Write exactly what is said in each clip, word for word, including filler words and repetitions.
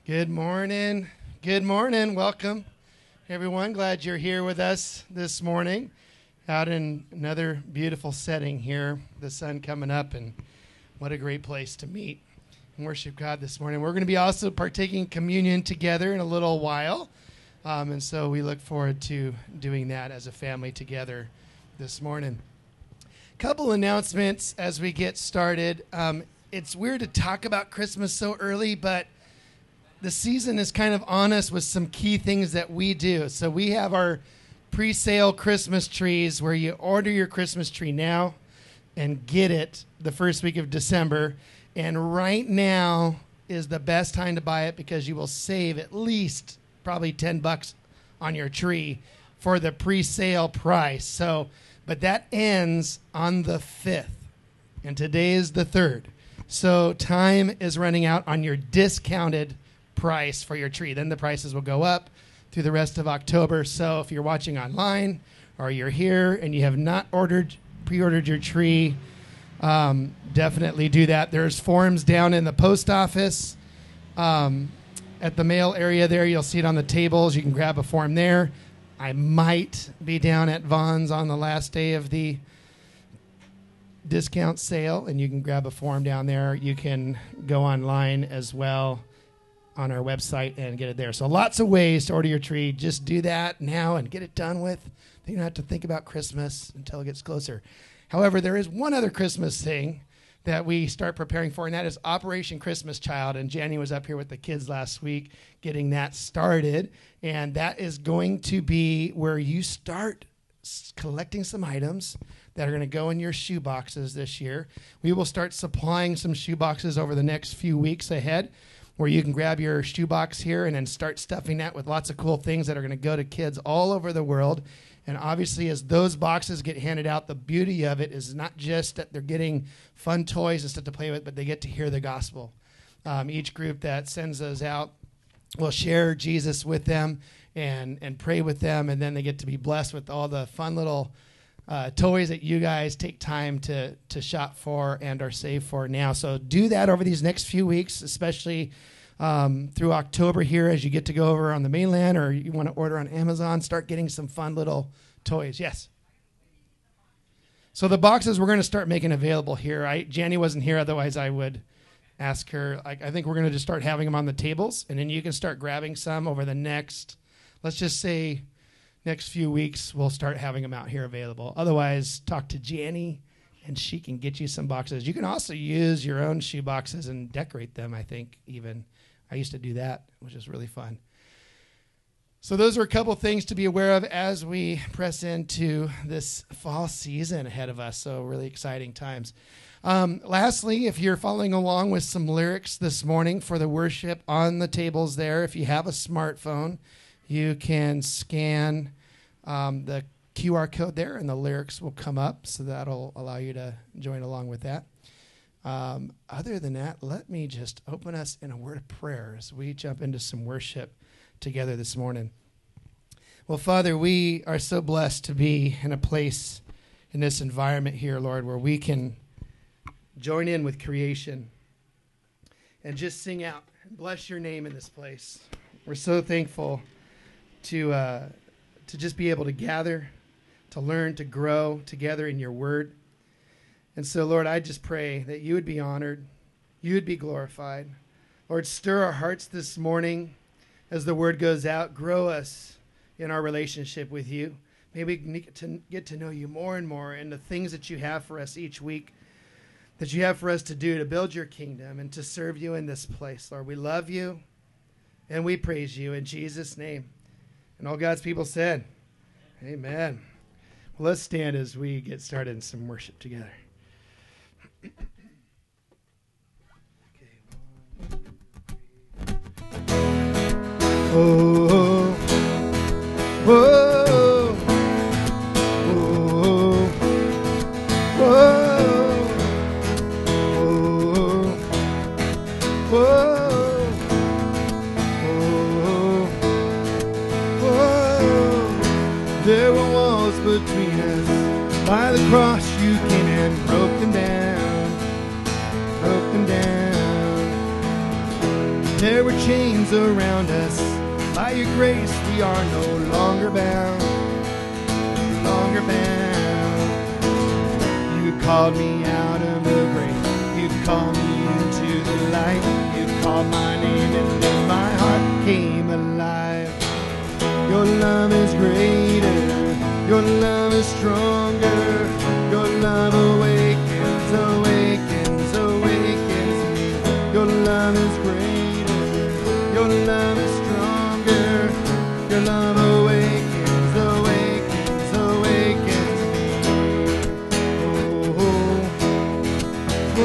Good morning. Good morning. Welcome, everyone. Glad you're here with us this morning out in another beautiful setting here. The sun coming up, and what a great place to meet and worship God this morning. We're going to be also partaking communion together in a little while, um, and so we look forward to doing that as a family together this morning. Couple announcements as we get started. Um, it's weird to talk about Christmas so early, but the season is kind of on us with some key things that we do. So we have our pre-sale Christmas trees where you order your Christmas tree now and get it the first week of December. And right now is the best time to buy it because you will save at least probably ten bucks on your tree for the pre-sale price. So, but that ends on the fifth, and today is the third. So time is running out on your discounted price for your tree. Then the prices will go up through the rest of October. So if you're watching online or you're here and you have not ordered, pre-ordered your tree, um, definitely do that. There's forms down in the post office. Um, at the mail area there, you'll see it on the tables. You can grab a form there. I might be down at Vaughn's on the last day of the discount sale, and you can grab a form down there. You can go online as well on our website and get it there. So lots of ways to order your tree. Just do that now and get it done with. You don't have to think about Christmas until it gets closer. However, there is one other Christmas thing that we start preparing for, and that is Operation Christmas Child. And Jenny was up here with the kids last week getting that started. And that is going to be where you start collecting some items that are going to go in your shoe boxes this year. We will start supplying some shoe boxes over the next few weeks ahead, where you can grab your shoebox here and then start stuffing that with lots of cool things that are going to go to kids all over the world. And obviously, as those boxes get handed out, the beauty of it is not just that they're getting fun toys and stuff to play with, but they get to hear the gospel. Um, each group that sends those out will share Jesus with them and, and pray with them, and then they get to be blessed with all the fun little Uh, toys that you guys take time to to shop for and are saved for now. So do that over these next few weeks, especially um, through October here as you get to go over on the mainland or you want to order on Amazon. Start getting some fun little toys. Yes? So the boxes we're going to start making available here. I, Janny wasn't here, otherwise I would ask her. I, I think we're going to just start having them on the tables, and then you can start grabbing some over the next, let's just say, next few weeks, we'll start having them out here available. Otherwise, talk to Janny, and she can get you some boxes. You can also use your own shoe boxes and decorate them, I think, even. I used to do that, which is really fun. So those are a couple things to be aware of as we press into this fall season ahead of us. So really exciting times. Um, lastly, if you're following along with some lyrics this morning for the worship on the tables there, if you have a smartphone, you can scan um, the Q R code there, and the lyrics will come up, so that'll allow you to join along with that. Um, other than that, let me just open us in a word of prayer as we jump into some worship together this morning. Well, Father, we are so blessed to be in a place in this environment here, Lord, where we can join in with creation and just sing out and bless your name in this place. We're so thankful to uh, to just be able to gather, to learn, to grow together in your word. And so, Lord, I just pray that you would be honored, you would be glorified. Lord, stir our hearts this morning as the word goes out. Grow us in our relationship with you. May we get to, get to know you more and more and the things that you have for us each week, that you have for us to do to build your kingdom and to serve you in this place. Lord, we love you and we praise you in Jesus' name. And all God's people said, amen. Well, let's stand as we get started in some worship together. Oh, oh, oh, oh, oh, oh. There were walls between us. By the cross you came and broke them down, broke them down. There There were chains around us. By your grace we are no longer bound, no longer bound. You called me out of the grave. You called me into the light. You called my name and then my heart came alive. Your love is greater. Your love is stronger. Your love awakens, awakens, awakens me. Your love is greater. Your love is stronger. Your love awakens, awakens, awakens me. Oh, oh,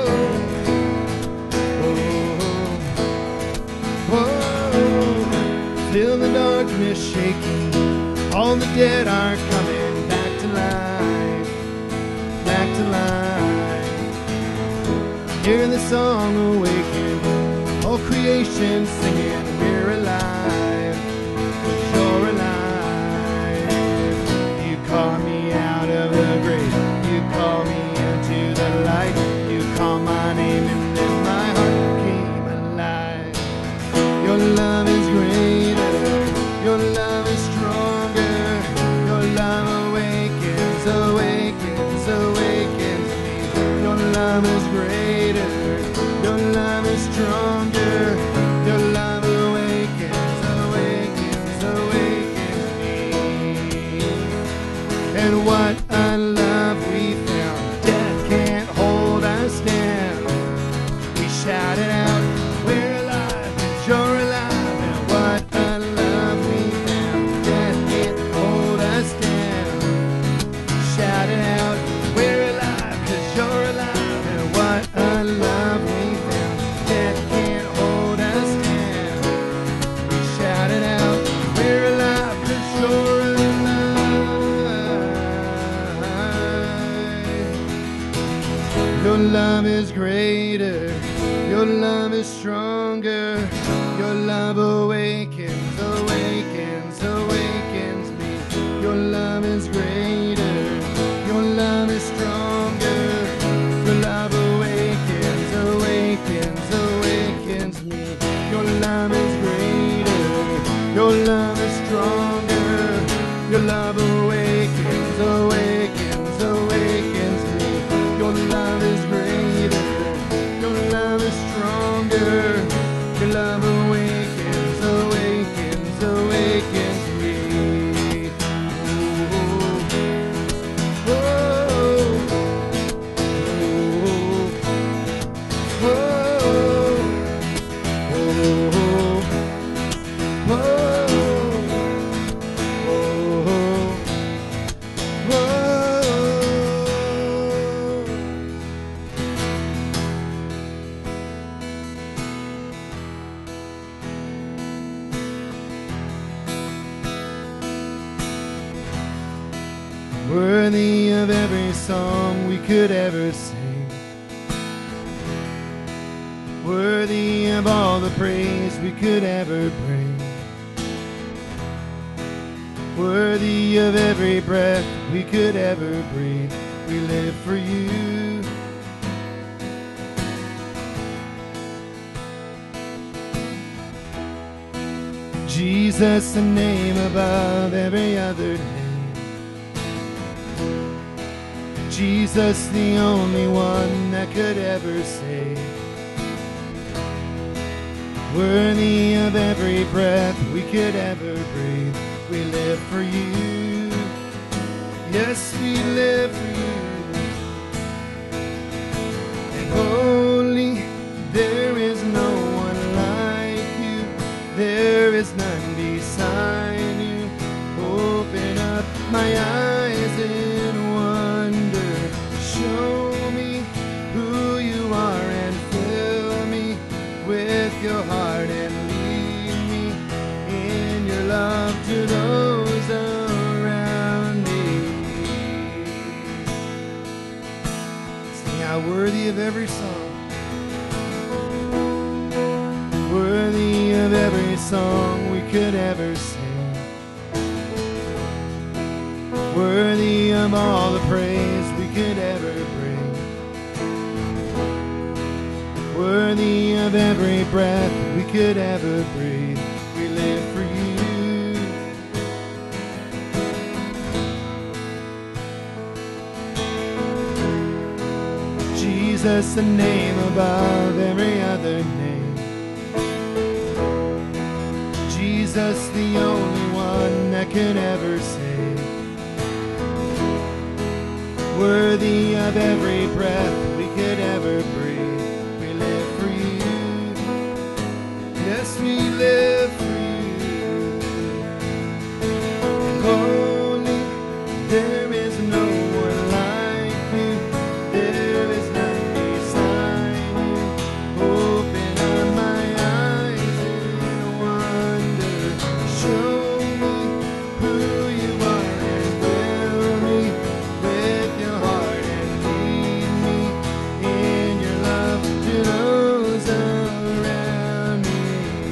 oh, oh. Feel the darkness shaking. All the dead are coming back to life, back to life. Hear the song awaken. All creation singing, we're alive, you're alive. You call me out of the grave. You call me into the light. You call my name and then my heart came alive. Your love is greater. Your love is stronger. Your love awakens, awakens, awakens me. Your love is greater. Your love is stronger. Your love awakens, awakens, awakens me. And what a love we found. Death can't hold us down. We shout it out. We're alive and you're alive. And what a love we found. Death can't hold us down. Shout it out. We're alive 'cause you're alive. And what a love we found. Death can't hold us down. We shout it out. We're alive 'cause you're alive. Your love is greater. Your love is stronger. Your love awakens, awakens, awakens me. Your love is greater. Your love is stronger. Your love awakens, awakens, awakens me. Your love is greater. Your love is stronger. Your love awakens, awakens, awakens me. Your love is greater. Your love is stronger. Your love awakens, awakens, awakens me. Oh, oh, oh, oh, oh, oh, oh, oh. Worthy of every song we could ever sing, worthy of all the praise we could ever bring, worthy of every breath we could ever breathe. We live for you. Jesus, the name above every other name. Jesus, the only one that could ever save. Worthy of every breath we could ever breathe. We live for you. Yes, we live for you. And holy, there is no one like you. There is none beside you. Open up my eyes in wonder. Show me who you are and fill me with your heart and lead me in your love to those around me. Sing out, worthy of every song, worthy of every song we could ever sing, worthy of all the praise we could ever bring, worthy of every breath we could ever breathe. We live for you. Jesus, the name above every other name. Jesus, the only one that can ever save. Worthy of every breath we could ever breathe. We live for you. Yes, we live for you. And holy, there is no one like you. There is none beside you. Open up my eyes in wonder. Show me who you are and fill me with your heart and lead me in your love to those around me.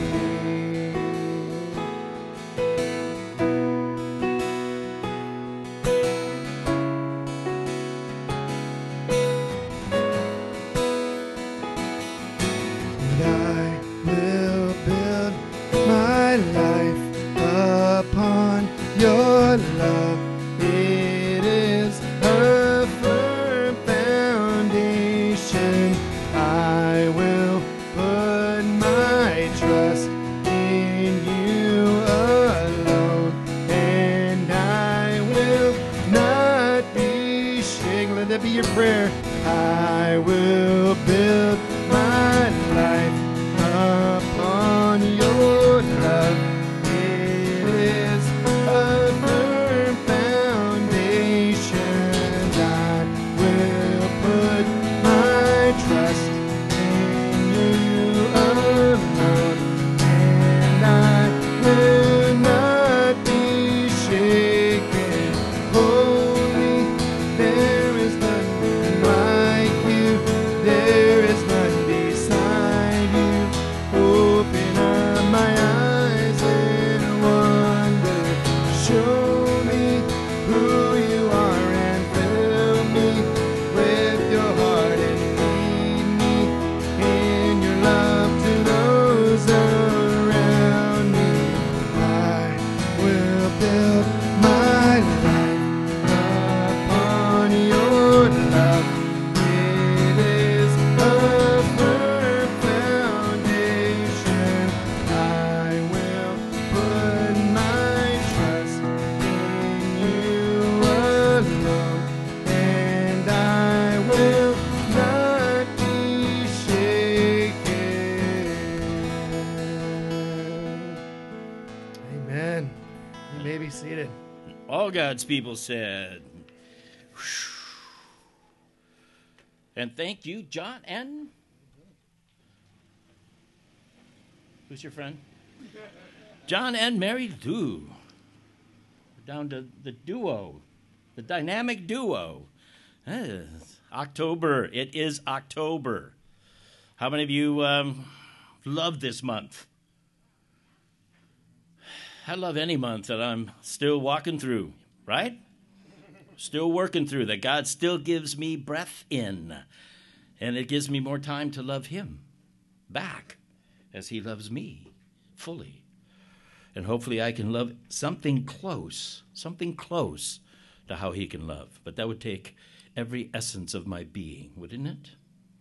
And I will build my life upon your love. It is a firm foundation. I will put my trust in you alone, and I will not be shaken. Let that be your prayer. I will build my life upon your love. It is a firm foundation. I will put my trust in you alone, and I will not be shaken. Holy, there is none like you. There is none beside you. Open up my eyes in wonder. Show me who you are and fill me with your heart and lead me in your love to those around me. I will build my life upon your love. It is a firm foundation. I will put my trust in you alone, and I will not be shaken. Amen. You may be seated. All God's people said. And thank you, John and... Who's your friend? John and Mary Lou. We're down to the duo, the dynamic duo. Eh, October. It is October. How many of you um, love this month? I love any month that I'm still walking through, right? Still working through, that God still gives me breath in. And it gives me more time to love him back as he loves me fully. And hopefully I can love something close, something close to how he can love. But that would take every essence of my being, wouldn't it?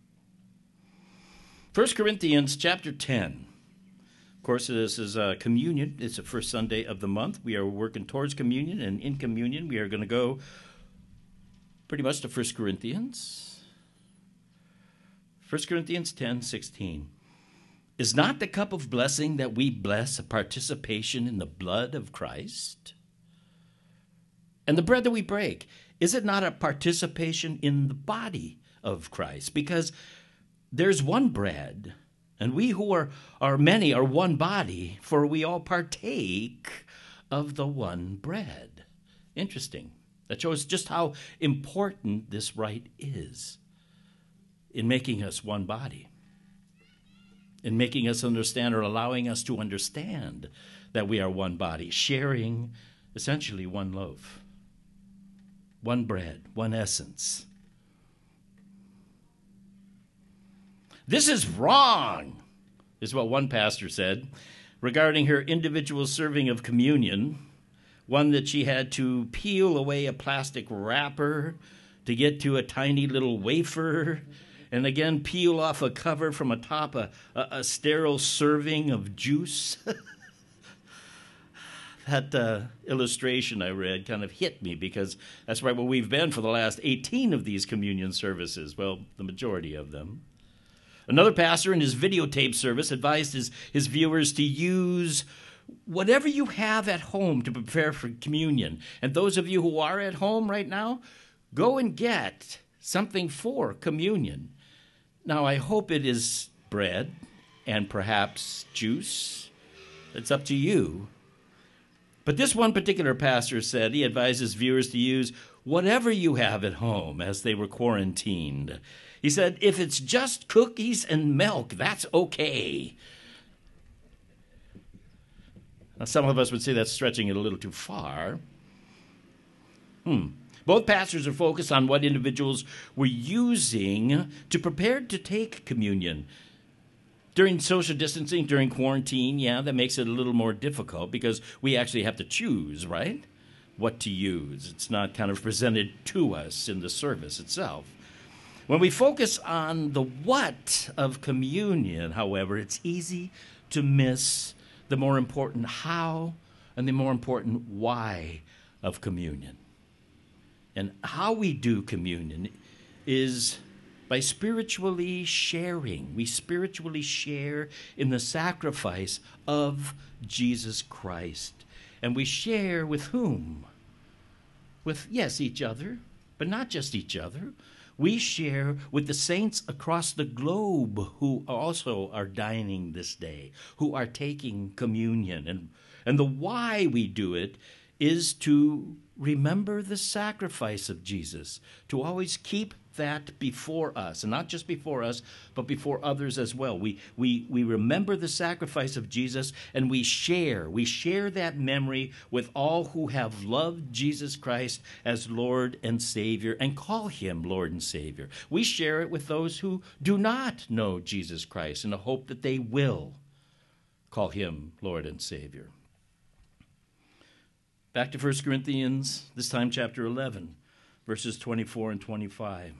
First Corinthians chapter ten. Of course, this is uh, communion. It's the first Sunday of the month. We are working towards communion, and in communion we are going to go pretty much to First Corinthians. First Corinthians ten sixteen. Is not the cup of blessing that we bless a participation in the blood of Christ? And the bread that we break, is it not a participation in the body of Christ? Because there's one bread, and we who are, are many are one body, for we all partake of the one bread. Interesting. That shows just how important this rite is in making us one body, in making us understand, or allowing us to understand that we are one body, sharing essentially one loaf, one bread, one essence. This is wrong. is what one pastor said regarding her individual serving of communion, one that she had to peel away a plastic wrapper to get to a tiny little wafer, and again peel off a cover from atop a, a, a sterile serving of juice. That uh, illustration I read kind of hit me because that's right where we've been for the last eighteen of these communion services, well, the majority of them. Another pastor in his videotape service advised his, his viewers to use whatever you have at home to prepare for communion. And those of you who are at home right now, go and get something for communion. Now, I hope it is bread and perhaps juice. It's up to you. But this one particular pastor said he advises viewers to use whatever you have at home as they were quarantined. He said, if it's just cookies and milk, that's okay. Now, some of us would say that's stretching it a little too far. Hmm. Both pastors are focused on what individuals were using to prepare to take communion. During social distancing, during quarantine, yeah, that makes it a little more difficult because we actually have to choose, right, what to use. It's not kind of presented to us in the service itself. When we focus on the what of communion, however, it's easy to miss the more important how and the more important why of communion. And how we do communion is by spiritually sharing. We spiritually share in the sacrifice of Jesus Christ. And we share with whom? With, yes, each other, but not just each other. We share with the saints across the globe who also are dining this day, who are taking communion. And, and the why we do it is to remember the sacrifice of Jesus, to always keep that before us, and not just before us, but before others as well. We, we, we remember the sacrifice of Jesus, and we share. We share that memory with all who have loved Jesus Christ as Lord and Savior and call him Lord and Savior. We share it with those who do not know Jesus Christ in the hope that they will call him Lord and Savior. Back to First Corinthians, this time chapter eleven, verses twenty-four and twenty-five.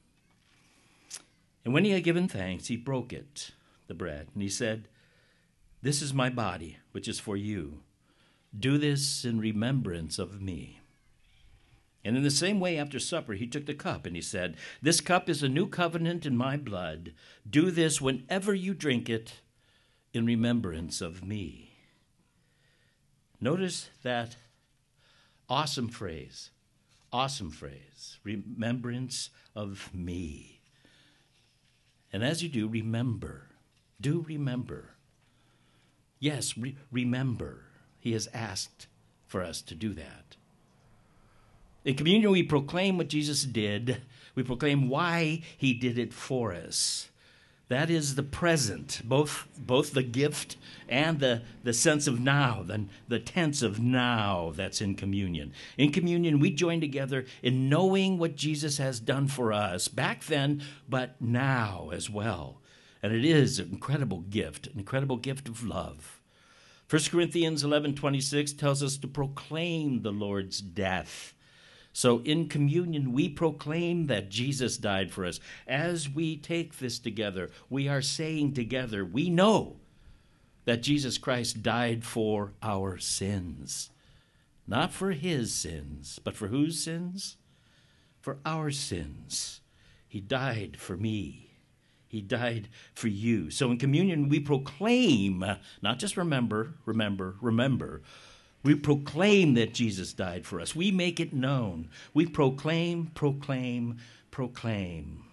And when he had given thanks, he broke it, the bread, and he said, "This is my body, which is for you. Do this in remembrance of me." And in the same way, after supper, he took the cup, and he said, "This cup is a new covenant in my blood. Do this whenever you drink it in remembrance of me." Notice that awesome phrase, awesome phrase, remembrance of me. And as you do, remember, do remember. Yes, re- remember. He has asked for us to do that. In communion, we proclaim what Jesus did. We proclaim why he did it for us. That is the present, both, both the gift and the, the sense of now, the, the tense of now that's in communion. In communion, we join together in knowing what Jesus has done for us back then, but now as well. And it is an incredible gift, an incredible gift of love. First Corinthians eleven twenty-six tells us to proclaim the Lord's death. So in communion, we proclaim that Jesus died for us. As we take this together, we are saying together, we know that Jesus Christ died for our sins. Not for his sins, but for whose sins? For our sins. He died for me. He died for you. So in communion, we proclaim, not just remember, remember, remember, we proclaim that Jesus died for us. We make it known. We proclaim, proclaim, proclaim.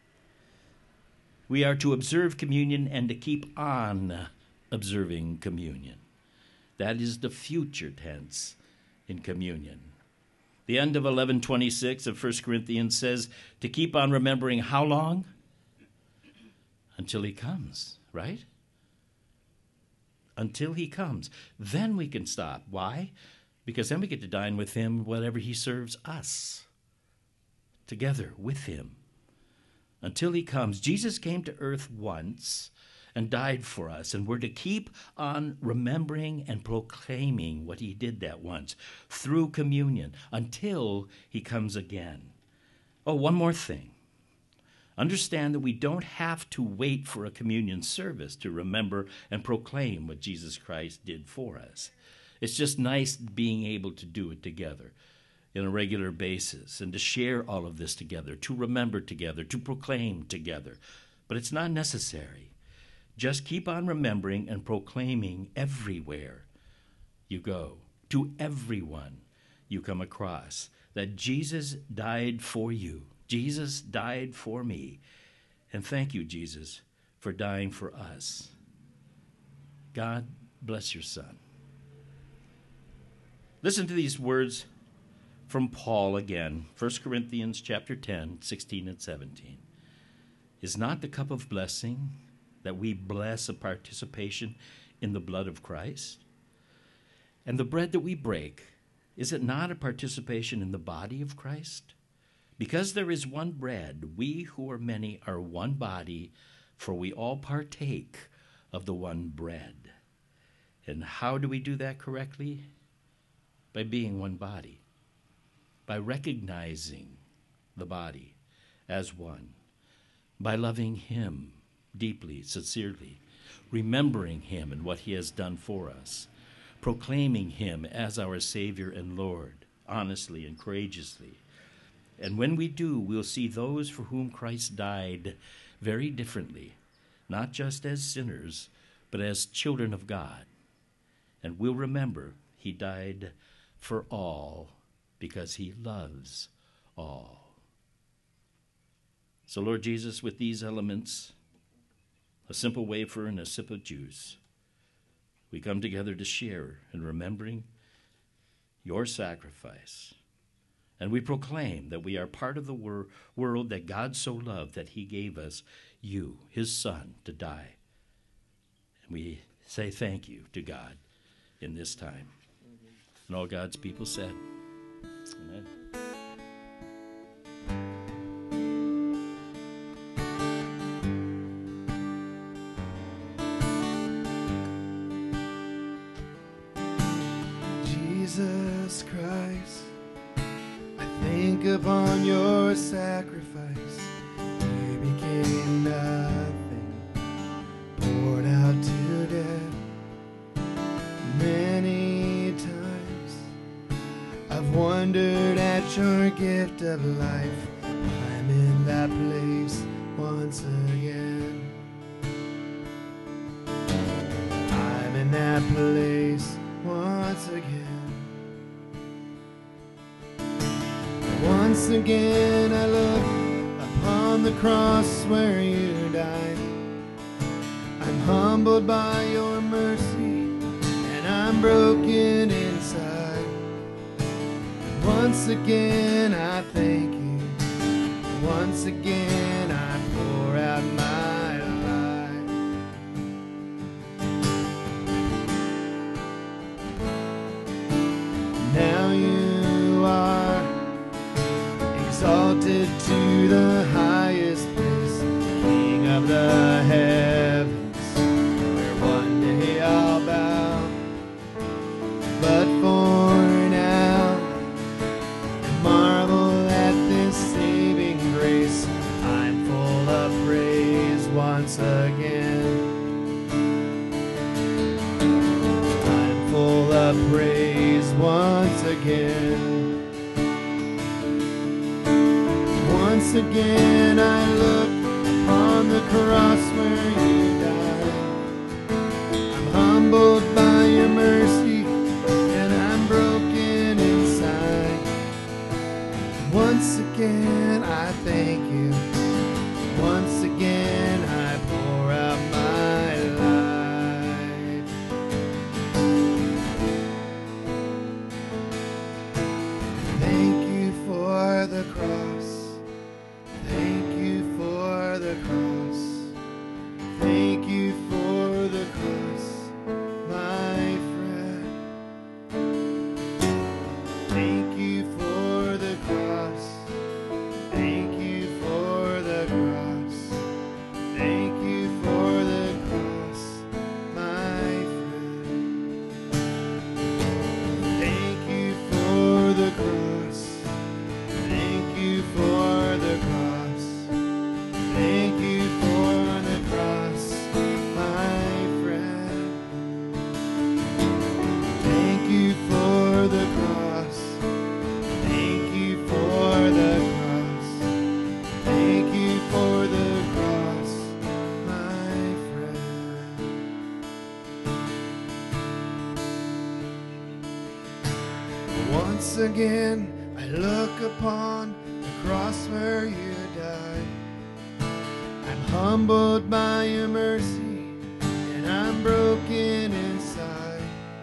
We are to observe communion and to keep on observing communion. That is the future tense in communion. The end of eleven twenty-six of First Corinthians says to keep on remembering how long? Until he comes, right? Until he comes. Then we can stop. Why? Because then we get to dine with him whatever he serves us. Together with him. Until he comes. Jesus came to earth once, and died for us. And we're to keep on remembering and proclaiming what he did that once through communion until he comes again. Oh, one more thing. Understand that we don't have to wait for a communion service to remember and proclaim what Jesus Christ did for us. It's just nice being able to do it together in a regular basis and to share all of this together, to remember together, to proclaim together. But it's not necessary. Just keep on remembering and proclaiming everywhere you go, to everyone you come across, that Jesus died for you. Jesus died for me. And thank you, Jesus, for dying for us. God bless your Son. Listen to these words from Paul again, First Corinthians chapter ten, sixteen and seventeen. Is not the cup of blessing that we bless a participation in the blood of Christ? And the bread that we break, is it not a participation in the body of Christ? Because there is one bread, we who are many are one body, for we all partake of the one bread. And how do we do that correctly? By being one body, by recognizing the body as one, by loving him deeply, sincerely, remembering him and what he has done for us, proclaiming him as our Savior and Lord, honestly and courageously. And when we do, we'll see those for whom Christ died very differently, not just as sinners, but as children of God. And we'll remember he died for all because he loves all. So, Lord Jesus, with these elements, a simple wafer and a sip of juice, we come together to share in remembering your sacrifice. And we proclaim that we are part of the wor- world that God so loved that he gave us you, his Son, to die. And we say thank you to God in this time. And all God's people said, amen. Jesus Christ, think upon your sacrifice. You became nothing, poured out to death. Many times I've wondered at your gift of life. I'm in that place once again. I'm in that place once again. Once again I look upon the cross where you died. I'm humbled by your mercy, and I'm broken inside. Once again I thank you. Once again I pour out my life. Now you are exalted to the highest place, King of the heavens, where one day I'll bow. But for now, I marvel at this saving grace. I'm full of praise once again. I'm full of praise once again. Once again I look upon the cross where you died. I'm humbled by your mercy, and I'm broken inside. Once again I thank you. Once again I pour out my life. Thank you for the cross. Thank you for the cross. Thank you for the cross. My Once again I look upon the cross where you died. I'm humbled by your mercy, and I'm broken inside.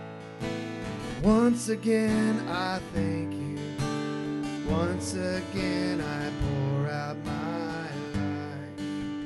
Once again I thank you. Once again I pour out my life.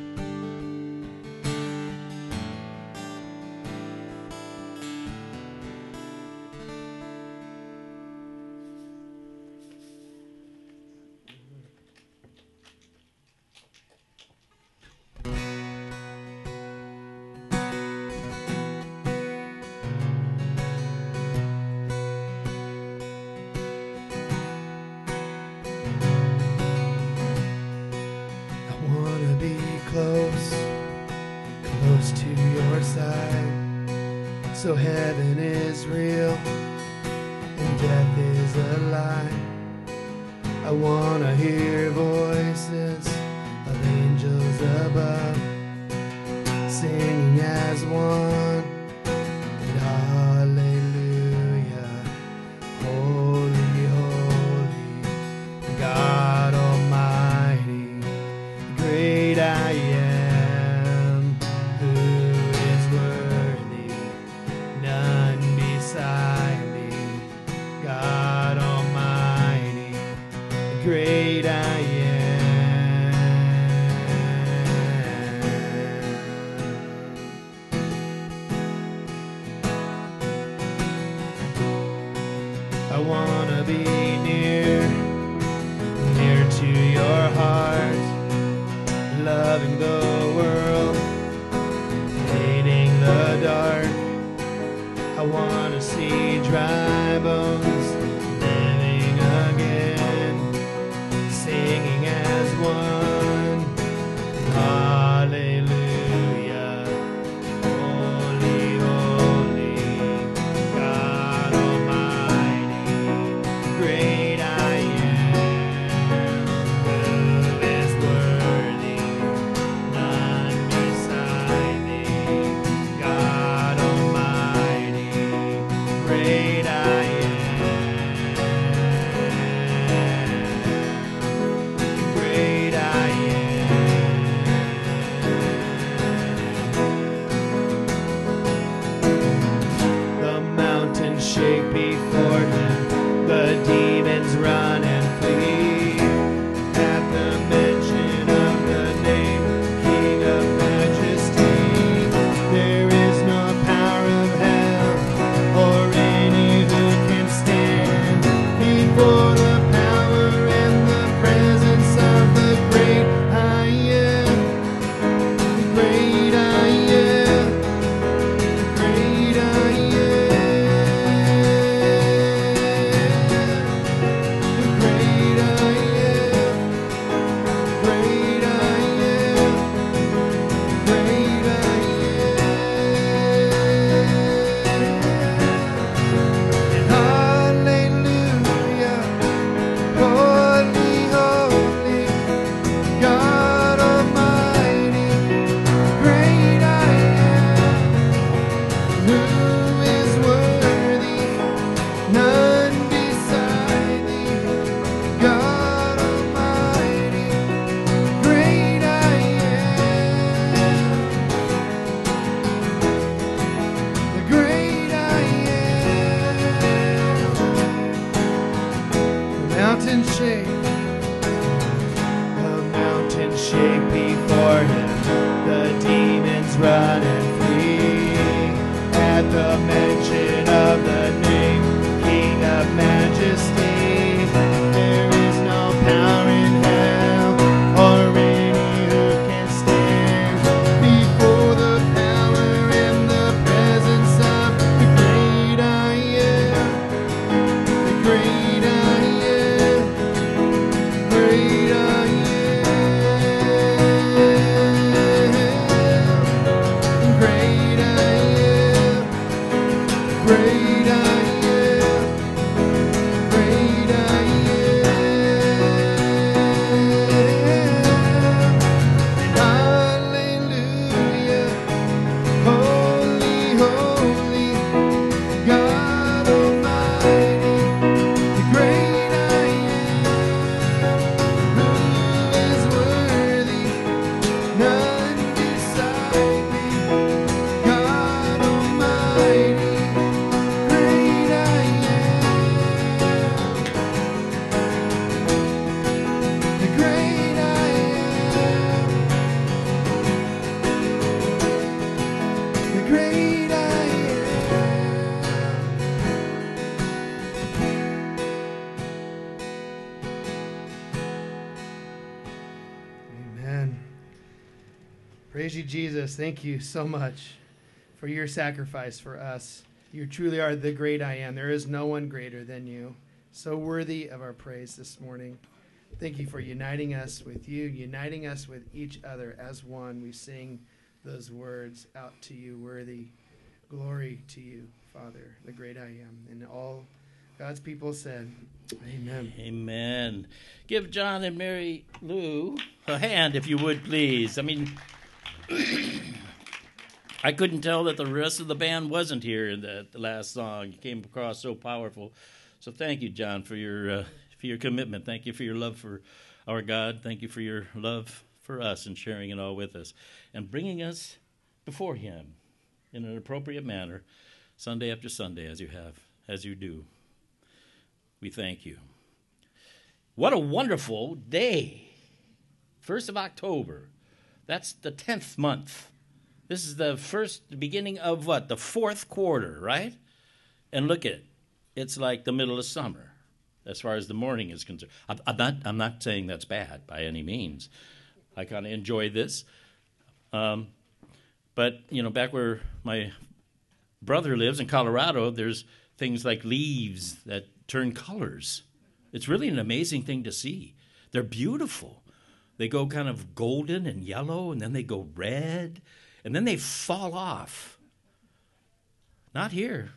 Close, close to your side. So heaven is real and death is a lie. I wanna hear voices of angels above, singing as one, and hallelujah. Holy, holy, God Almighty, great I am. Great I am. I wanna be near, near to your heart, loving the world, hating the dark. I wanna see dry bones living again, singing as one, hallelujah. Holy, holy, God Almighty, great I am. Who is worthy? None beside thee. God Almighty, great I am. Shake before him, the demons run and flee. At the mention of the name, King of Majesty, there is no power of hell or any who can stand before the power and the presence of the great I am. The great I am. The great I am. Mountain shake, the mountain shake before him, the demons run and flee. At the mention of the name, King of Majesty, there is no power in hell or any who can stand before the power and the presence of the great I am, the great I am. Praise you, Jesus. Thank you so much for your sacrifice for us. You truly are the great I am. There is no one greater than you. So worthy of our praise this morning. Thank you for uniting us with you, uniting us with each other as one. We sing those words out to you, worthy. Glory to you, Father, the great I am. And all God's people said, amen. Amen. Give John and Mary Lou a hand, if you would, please. I mean, I couldn't tell that the rest of the band wasn't here in the, the last song. You came across so powerful. So thank you, John, for your uh, for your commitment. Thank you for your love for our God. Thank you for your love for us and sharing it all with us and bringing us before Him in an appropriate manner, Sunday after Sunday, as you have, as you do. We thank you. What a wonderful day. First of October. That's the tenth month. This is the first, the beginning of what? The fourth quarter, right? And look at it. It's like the middle of summer, as far as the morning is concerned. I'm, I'm not, I'm not saying that's bad by any means. I kind of enjoy this. Um, but, you know, back where my brother lives in Colorado, there's things like leaves that turn colors. It's really an amazing thing to see. They're beautiful. They go kind of golden and yellow, and then they go red, and then they fall off. Not here.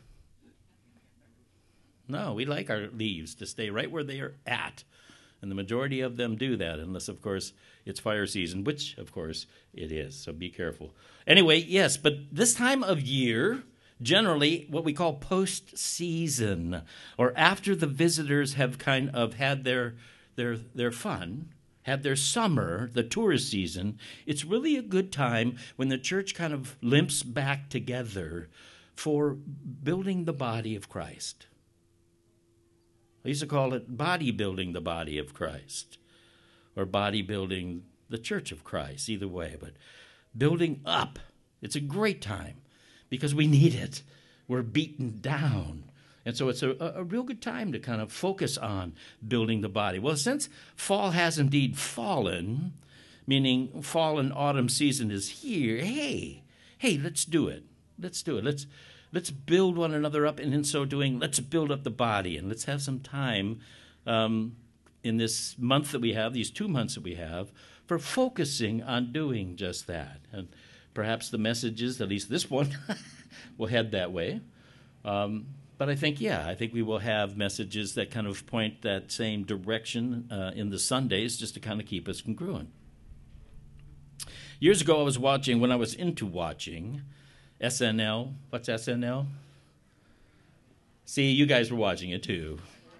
No, we like our leaves to stay right where they are at. And the majority of them do that, unless, of course, it's fire season, which, of course, it is. So be careful. Anyway, yes, but this time of year, generally what we call post-season, or after the visitors have kind of had their, their, their fun, had their summer, the tourist season, it's really a good time when the church kind of limps back together for building the body of Christ. I used to call it bodybuilding the body of Christ, or bodybuilding the church of Christ, either way. But building up, it's a great time because we need it. We're beaten down. And so it's a, a real good time to kind of focus on building the body. Well, since fall has indeed fallen, meaning fall and autumn season is here, hey, hey, let's do it. Let's do it. Let's Let's build one another up, and in so doing, let's build up the body, and let's have some time um, in this month that we have, these two months that we have, for focusing on doing just that. And perhaps the messages, at least this one, will head that way. Um, but I think, yeah, I think we will have messages that kind of point that same direction uh, in the Sundays, just to kind of keep us congruent. Years ago, I was watching, when I was into watching, S N L. What's S N L? See, you guys were watching it too.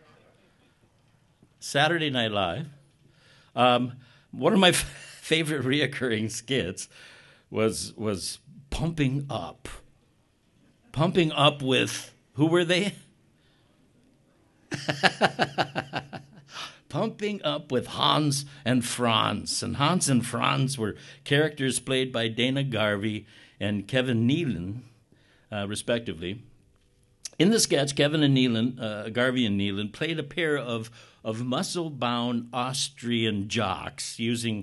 Saturday Night Live. Um, one of my f- favorite reoccurring skits was was Pumping Up. Pumping Up with, who were they? Pumping Up with Hans and Franz. And Hans and Franz were characters played by Dana Garvey and Kevin Nealon, uh, respectively. In the sketch, Kevin and Nealon, uh, Garvey and Nealon, played a pair of, of muscle-bound Austrian jocks using,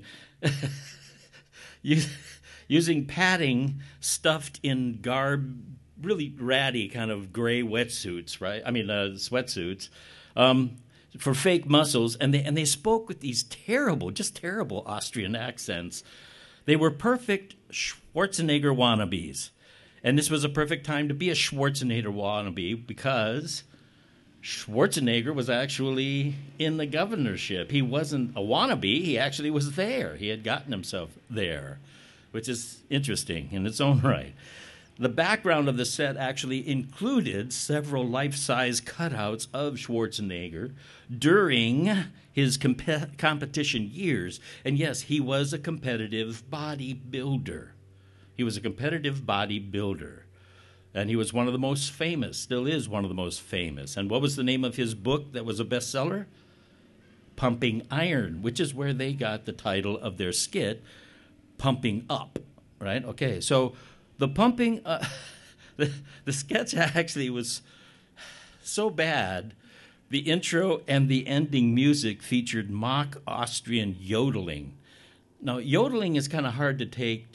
using padding stuffed in garb, really ratty kind of gray wetsuits, right? I mean, uh, sweatsuits, um, for fake muscles. And they, and they spoke with these terrible, just terrible Austrian accents. They were perfect Schwarzenegger wannabes. And this was a perfect time to be a Schwarzenegger wannabe because Schwarzenegger was actually in the governorship. He wasn't a wannabe. He actually was there. He had gotten himself there, which is interesting in its own right. The background of the set actually included several life-size cutouts of Schwarzenegger during his comp- competition years. And yes, he was a competitive bodybuilder. He was a competitive bodybuilder. And he was one of the most famous, still is one of the most famous. And what was the name of his book that was a bestseller? Pumping Iron, which is where they got the title of their skit, Pumping Up, right? Okay, so the pumping, uh, the, the sketch actually was so bad, the intro and the ending music featured mock Austrian yodeling. Now, yodeling is kind of hard to take just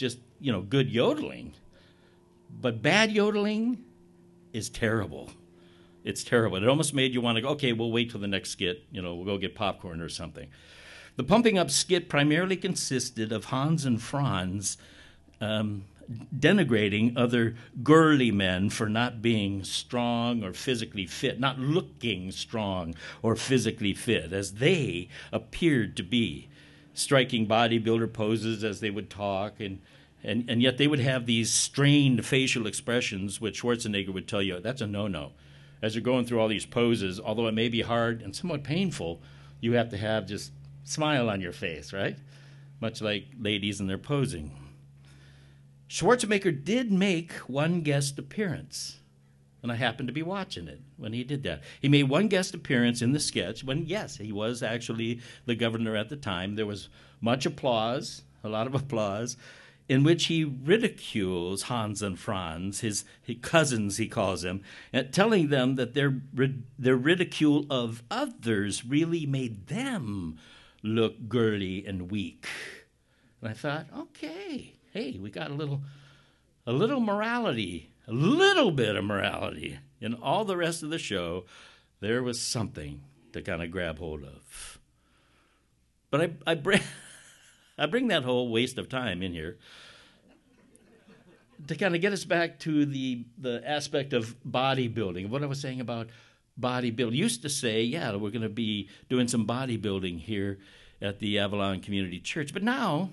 you know, good yodeling, but bad yodeling is terrible. It's terrible. It almost made you want to go, okay, we'll wait till the next skit. You know, we'll go get popcorn or something. The Pumping Up skit primarily consisted of Hans and Franz um, denigrating other girly men for not being strong or physically fit, not looking strong or physically fit, as they appeared to be, striking bodybuilder poses as they would talk, and, and, and yet they would have these strained facial expressions, which Schwarzenegger would tell you, that's a no-no. As you're going through all these poses, although it may be hard and somewhat painful, you have to have just smile on your face, right? Much like ladies in their posing. Schwarzenegger did make one guest appearance, and I happened to be watching it when he did that. He made one guest appearance in the sketch when, yes, he was actually the governor at the time. There was much applause, a lot of applause, in which he ridicules Hans and Franz, his, his cousins, he calls them, and telling them that their, their ridicule of others really made them look girly and weak. And I thought, okay, hey, we got a little, a little morality, a little bit of morality. In all the rest of the show, there was something to kind of grab hold of. But I, I bring, I bring that whole waste of time in here to kind of get us back to the, the aspect of bodybuilding, what I was saying about bodybuilding. Used to say, yeah, we're going to be doing some bodybuilding here at the Avalon Community Church. But now,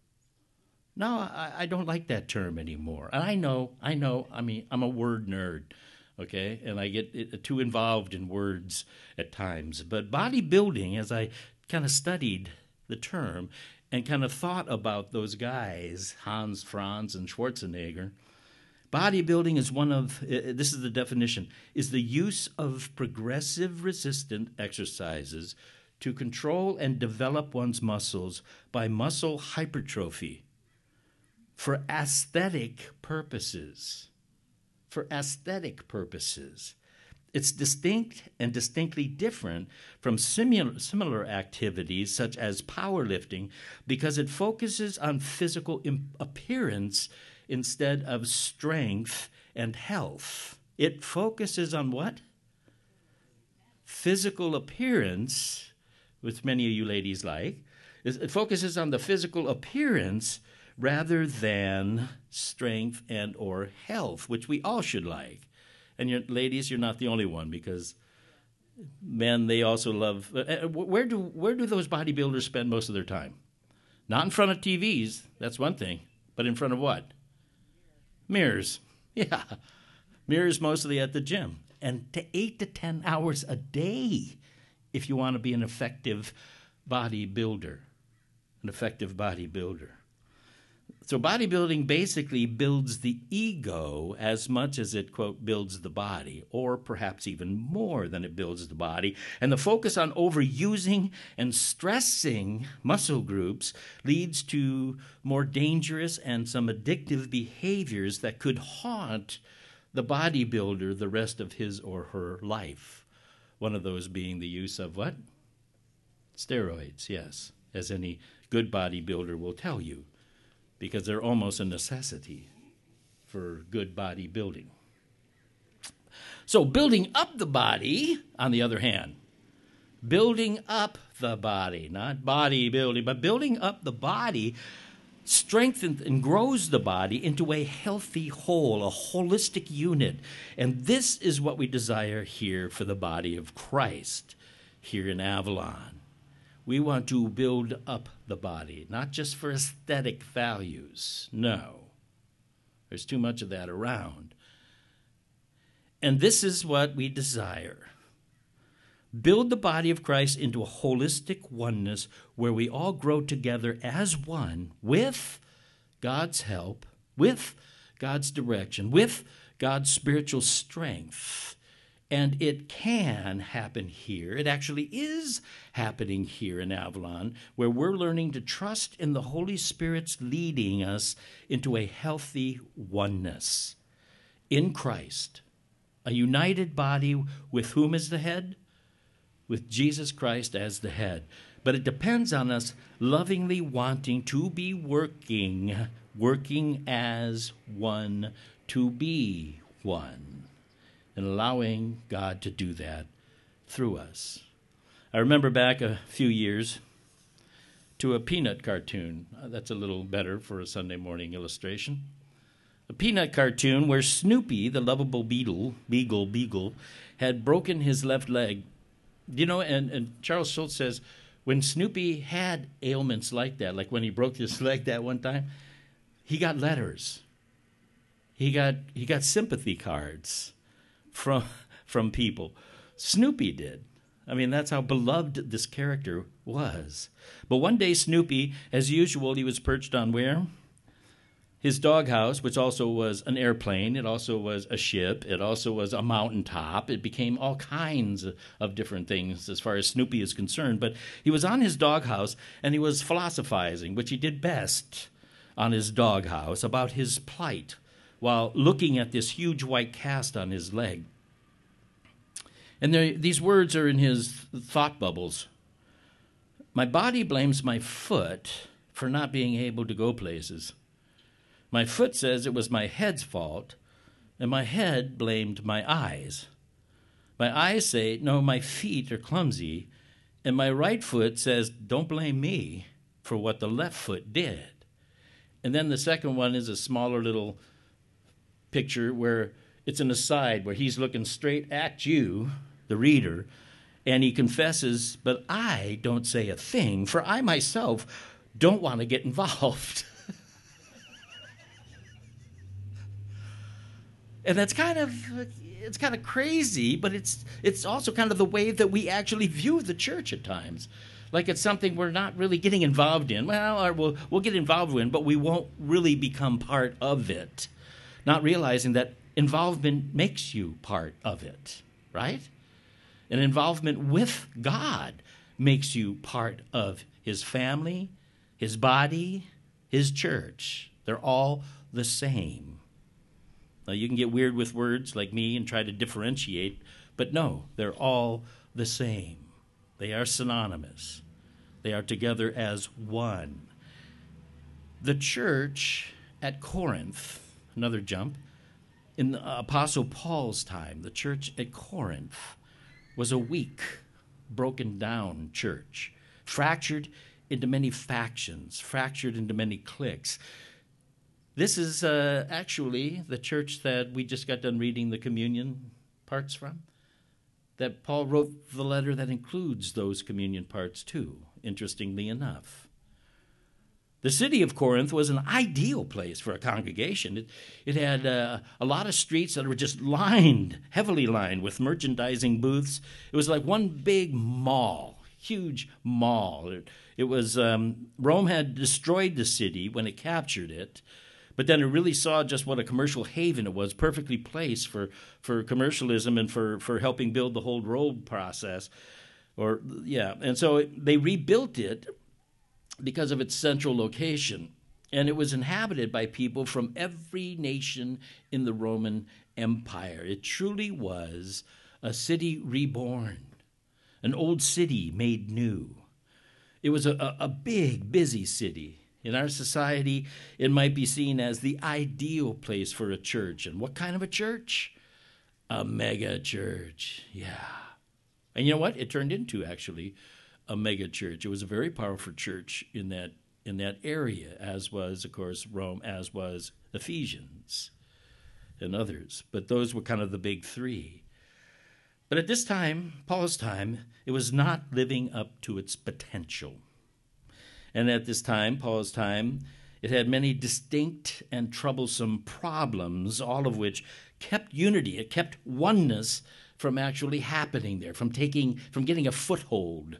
now I, I don't like that term anymore. And I know, I know, I mean, I'm a word nerd, okay? And I get it, too involved in words at times. But bodybuilding, as I kind of studied the term and kind of thought about those guys, Hans, Franz, and Schwarzenegger, bodybuilding is one of, this is the definition, is the use of progressive resistant exercises to control and develop one's muscles by muscle hypertrophy for aesthetic purposes. For aesthetic purposes. It's distinct and distinctly different from similar, similar activities such as powerlifting because it focuses on physical imp- appearance instead of strength and health. It focuses on what? Physical appearance, which many of you ladies like. It focuses on the physical appearance rather than strength and or health, which we all should like. And you're, ladies, you're not the only one, because men, they also love. Uh, where do where do those bodybuilders spend most of their time? Not in front of T Vs. That's one thing. But in front of what? Mirrors. Yeah, mirrors mostly at the gym, and to eight to ten hours a day, if you want to be an effective bodybuilder, an effective bodybuilder. So bodybuilding basically builds the ego as much as it, quote, builds the body, or perhaps even more than it builds the body. And the focus on overusing and stressing muscle groups leads to more dangerous and some addictive behaviors that could haunt the bodybuilder the rest of his or her life. One of those being the use of what? Steroids, yes, as any good bodybuilder will tell you, because they're almost a necessity for good bodybuilding. So building up the body, on the other hand, building up the body, not bodybuilding, but building up the body strengthens and grows the body into a healthy whole, a holistic unit. And this is what we desire here for the body of Christ here in Avalon. We want to build up the body, not just for aesthetic values. No. There's too much of that around. And this is what we desire. Build the body of Christ into a holistic oneness where we all grow together as one with God's help, with God's direction, with God's spiritual strength. And it can happen here. It actually is happening here in Avalon, where we're learning to trust in the Holy Spirit's leading us into a healthy oneness in Christ, a united body with whom is the head? With Jesus Christ as the head. But it depends on us lovingly wanting to be working working as one to be one, and allowing God to do that through us. I remember back a few years to a Peanut cartoon. Uh, that's a little better for a Sunday morning illustration. A Peanut cartoon where Snoopy, the lovable beetle, beagle, beagle, had broken his left leg. You know, and, and Charles Schultz says when Snoopy had ailments like that, like when he broke his leg that one time, he got letters. He got he got sympathy cards from from people. Snoopy did. I mean, that's how beloved this character was. But one day, Snoopy, as usual, he was perched on where? His doghouse, which also was an airplane. It also was a ship. It also was a mountaintop. It became all kinds of different things as far as Snoopy is concerned. But he was on his doghouse, and he was philosophizing, which he did best on his doghouse, about his plight, while looking at this huge white cast on his leg. And there, these words are in his thought bubbles. My body blames my foot for not being able to go places. My foot says it was my head's fault, and my head blamed my eyes. My eyes say, no, my feet are clumsy, and my right foot says, don't blame me for what the left foot did. And then the second one is a smaller little picture where it's an aside where he's looking straight at you, the reader, and he confesses, but I don't say a thing, for I myself don't want to get involved. And that's kind of, it's kind of crazy, but it's it's also kind of the way that we actually view the church at times. Like it's something we're not really getting involved in. Well, or we'll, we'll get involved in, but we won't really become part of it. Not realizing that involvement makes you part of it, right? And involvement with God makes you part of his family, his body, his church. They're all the same. Now, you can get weird with words like me and try to differentiate, but no, they're all the same. They are synonymous. They are together as one. The church at Corinth, another jump, in the Apostle Paul's time, the church at Corinth was a weak, broken down church, fractured into many factions, fractured into many cliques. This is uh, actually the church that we just got done reading the communion parts from, that Paul wrote the letter that includes those communion parts too, interestingly enough. The city of Corinth was an ideal place for a congregation. It, it had uh, a lot of streets that were just lined, heavily lined with merchandising booths. It was like one big mall, huge mall. It, it was um, Rome had destroyed the city when it captured it, but then it really saw just what a commercial haven it was, perfectly placed for, for commercialism and for, for helping build the whole road process. Or yeah, and so it, they rebuilt it because of its central location. And it was inhabited by people from every nation in the Roman Empire. It truly was a city reborn, an old city made new. It was a, a big, busy city. In our society, it might be seen as the ideal place for a church. And what kind of a church? A mega church, yeah. And you know what? It turned into, actually, a mega church. It was a very powerful church in that in that area, as was, of course, Rome, as was Ephesians and others. But those were kind of the big three. But at this time, Paul's time, it was not living up to its potential. And at this time, Paul's time, it had many distinct and troublesome problems, all of which kept unity, it kept oneness from actually happening there, from taking, from getting a foothold.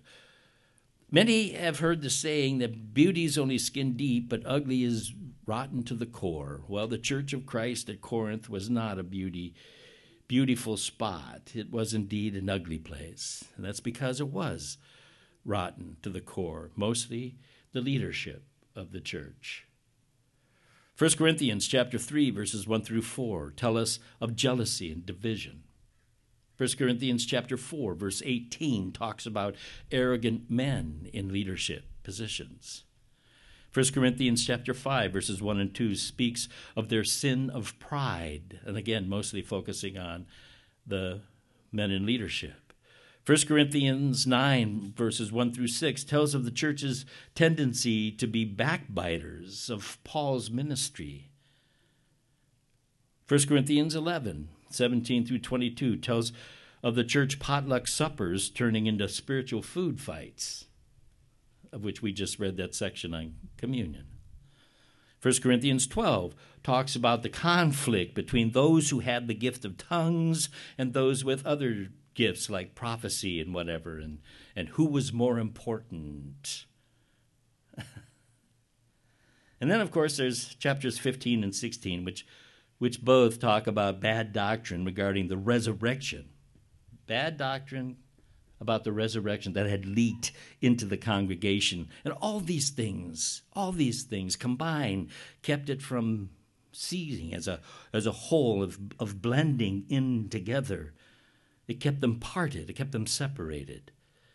Many have heard the saying that beauty is only skin deep, but ugly is rotten to the core. Well, the Church of Christ at Corinth was not a beauty, beautiful spot. It was indeed an ugly place. And that's because it was rotten to the core, mostly the leadership of the church. First Corinthians chapter three, verses one through four, tell us of jealousy and division. First Corinthians chapter four, verse eighteen, talks about arrogant men in leadership positions. First Corinthians chapter five, verses one and two speaks of their sin of pride, and again, mostly focusing on the men in leadership. First Corinthians nine, verses one through six, tells of the church's tendency to be backbiters of Paul's ministry. First Corinthians eleven, seventeen through twenty-two, tells of the church potluck suppers turning into spiritual food fights, of which we just read that section on communion. First Corinthians twelve talks about the conflict between those who had the gift of tongues and those with other gifts like prophecy and whatever, and, and who was more important. And then, of course, there's chapters fifteen and sixteen, which, which both talk about bad doctrine regarding the resurrection. Bad doctrine about the resurrection that had leaked into the congregation. And all these things, all these things combined kept it from seizing as a as a whole of, of blending in together. It kept them parted. It kept them separated.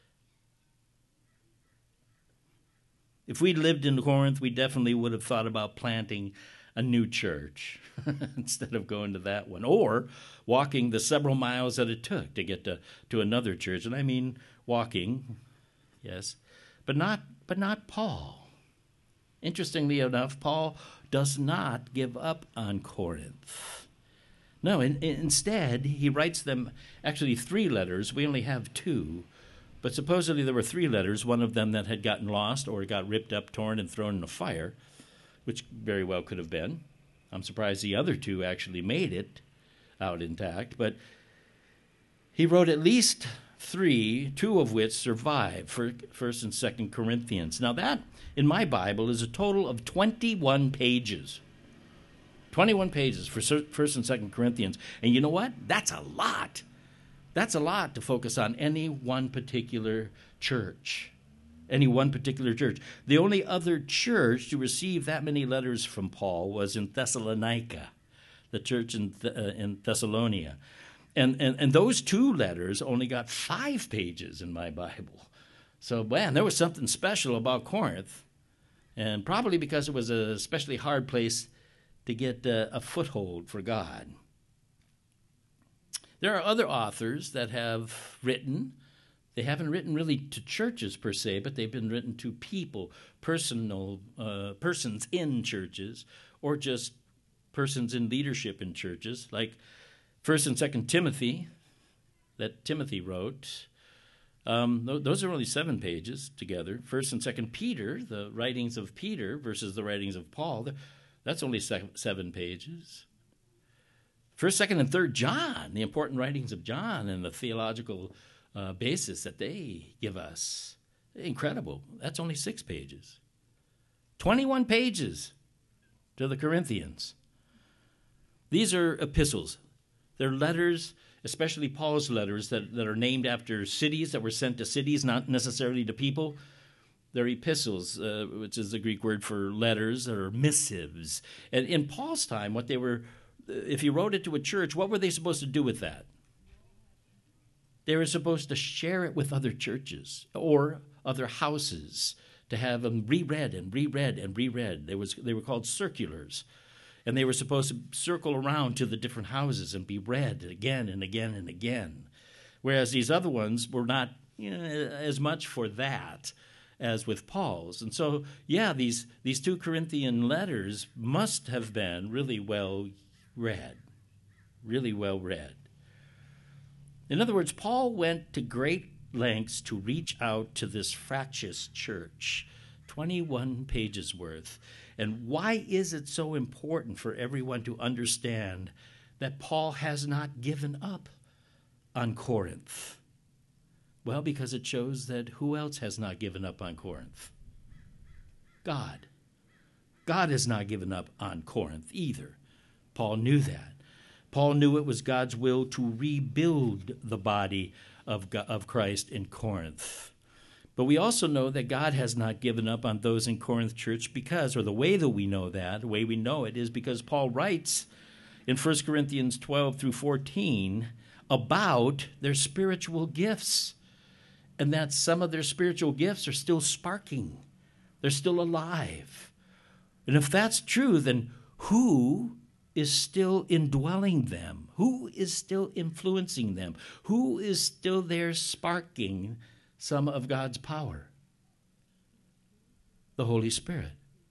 If we'd lived in Corinth, we definitely would have thought about planting a new church instead of going to that one, or walking the several miles that it took to get to, to another church. And I mean walking, yes, but not but not Paul. Interestingly enough, Paul does not give up on Corinth. No, in, in, instead, he writes them actually three letters. We only have two, but supposedly there were three letters, one of them that had gotten lost or got ripped up, torn, and thrown in a fire, which very well could have been. I'm surprised the other two actually made it out intact. But he wrote at least three, two of which survive, First and Second Corinthians. Now that, in my Bible, is a total of twenty-one pages. twenty-one pages for First and Second Corinthians. And you know what? That's a lot. That's a lot to focus on any one particular church. Any one particular church. The only other church to receive that many letters from Paul was in Thessalonica, the church in, Th- uh, in Thessalonia. And, and, and those two letters only got five pages in my Bible. So, man, there was something special about Corinth, and probably because it was a especially hard place to get uh, a foothold for God. There are other authors that have written. They haven't written really to churches per se, but they've been written to people, personal uh, persons in churches, or just persons in leadership in churches, like First and Second Timothy, that Timothy wrote. Um, th- those are only seven pages together. First and Second Peter, the writings of Peter versus the writings of Paul, that's only se- seven pages. First, Second, and Third John, the important writings of John and the theological Uh, basis that they give us. Incredible. That's only six pages. twenty-one pages to the Corinthians. These are epistles. They're letters, especially Paul's letters, that, that are named after cities that were sent to cities, not necessarily to people. They're epistles, uh, which is the Greek word for letters, or missives. And in Paul's time, what they were, if he wrote it to a church, what were they supposed to do with that? They were supposed to share it with other churches or other houses, to have them reread and reread and reread. There was, they were called circulars. And they were supposed to circle around to the different houses and be read again and again and again. Whereas these other ones were not, you know, as much for that as with Paul's. And so, yeah, these, these two Corinthian letters must have been really well read, really well read. In other words, Paul went to great lengths to reach out to this fractious church, twenty-one pages worth. And why is it so important for everyone to understand that Paul has not given up on Corinth? Well, because it shows that who else has not given up on Corinth? God. God has not given up on Corinth either. Paul knew that. Paul knew it was God's will to rebuild the body of, God, of Christ in Corinth. But we also know that God has not given up on those in Corinth church because, or the way that we know that, the way we know it is because Paul writes in First Corinthians twelve through fourteen about their spiritual gifts, and that some of their spiritual gifts are still sparking They're still alive. And if that's true, then who is still indwelling them? Who is still influencing them? Who is still there sparking some of God's power? The Holy Spirit.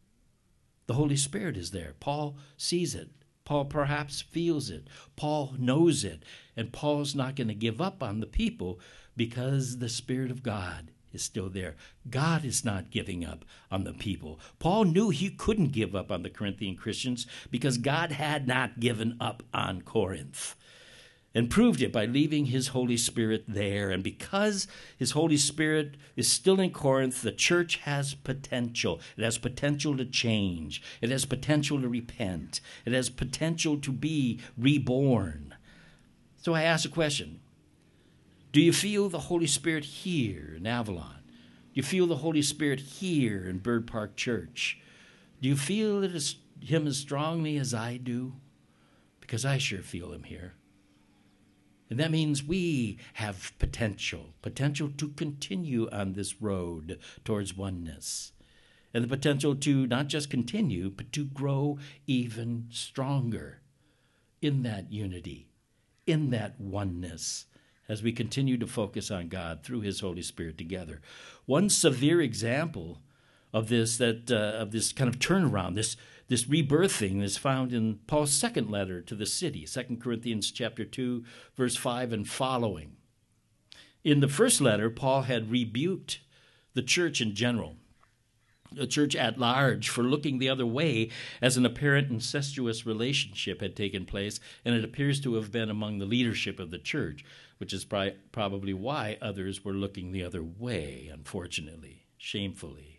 The Holy Spirit is there. Paul sees it. Paul perhaps feels it. Paul knows it. And Paul's not going to give up on the people because the Spirit of God is still there. God is not giving up on the people. Paul knew he couldn't give up on the Corinthian Christians because God had not given up on Corinth, and proved it by leaving his Holy Spirit there. And because his Holy Spirit is still in Corinth, the church has potential. It has potential to change. It has potential to repent. It has potential to be reborn. So I ask a question. Do you feel the Holy Spirit here in Avalon? Do you feel the Holy Spirit here in Bird Park Church? Do you feel it as, him as strongly as I do? Because I sure feel him here. And that means we have potential, potential to continue on this road towards oneness. And the potential to not just continue, but to grow even stronger in that unity, in that oneness, as we continue to focus on God through his Holy Spirit together. One severe example of this, that uh, of this kind of turnaround, this this rebirthing, is found in Paul's second letter to the city, Second Corinthians chapter two, verse five and following. In the first letter, Paul had rebuked the church in general, the church at large, for looking the other way as an apparent incestuous relationship had taken place, and it appears to have been among the leadership of the church, which is pri- probably why others were looking the other way, unfortunately, shamefully.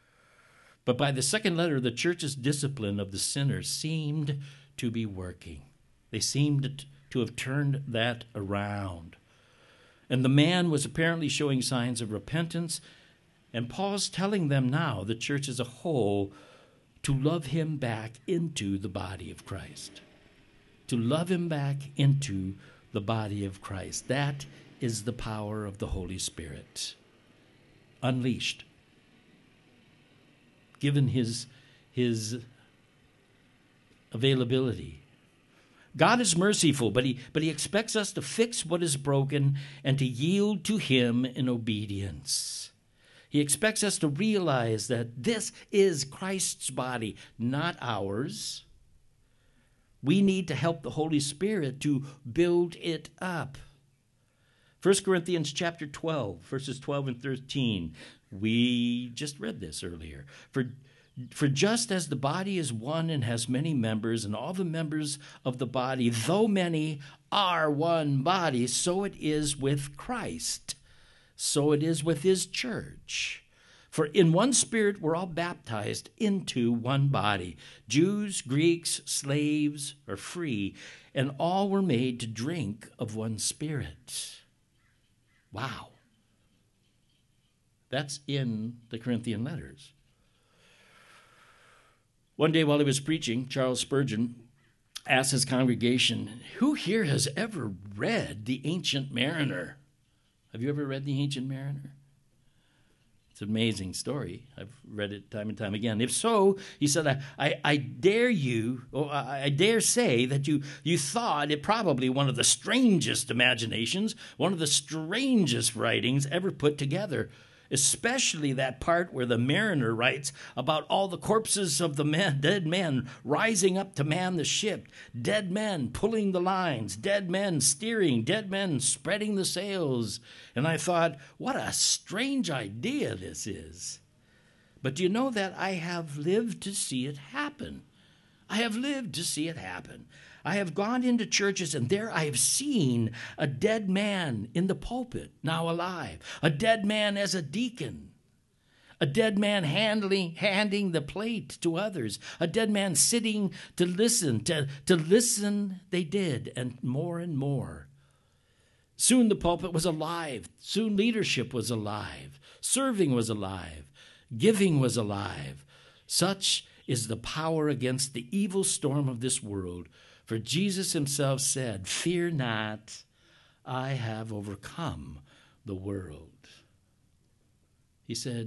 But by the second letter, the church's discipline of the sinner seemed to be working. They seemed to have turned that around. And the man was apparently showing signs of repentance, and Paul's telling them now, the church as a whole, to love him back into the body of Christ. To love him back into the body of Christ. That is the power of the Holy Spirit, unleashed, given his, his availability. God is merciful, but he, but he expects us to fix what is broken and to yield to him in obedience. He expects us to realize that this is Christ's body, not ours. We need to help the Holy Spirit to build it up. First Corinthians chapter twelve, verses twelve and thirteen. We just read this earlier. For, for just as the body is one and has many members, and all the members of the body, though many, are one body, so it is with Christ. So it is with his church. For in one Spirit we're all baptized into one body, Jews, Greeks, slaves, or free, and all were made to drink of one Spirit. Wow. That's in the Corinthian letters. One day while he was preaching, Charles Spurgeon asked his congregation, "Who here has ever read The Ancient Mariner?" Have you ever read The Ancient Mariner? It's an amazing story. I've read it time and time again. If so, he said, I, I, I dare you, or I, I dare say that you, you thought it probably one of the strangest imaginations, one of the strangest writings ever put together, especially that part where the mariner writes about all the corpses of the men, dead men rising up to man the ship, dead men pulling the lines, dead men steering, dead men spreading the sails. And I thought, what a strange idea this is. But do you know that I have lived to see it happen? I have lived to see it happen. I have gone into churches, and there I have seen a dead man in the pulpit, now alive, a dead man as a deacon, a dead man handling, handing the plate to others, a dead man sitting to listen, to, to listen they did, and more and more. Soon the pulpit was alive. Soon leadership was alive. Serving was alive. Giving was alive. Such is the power against the evil storm of this world. For Jesus himself said, "Fear not, I have overcome the world." He said,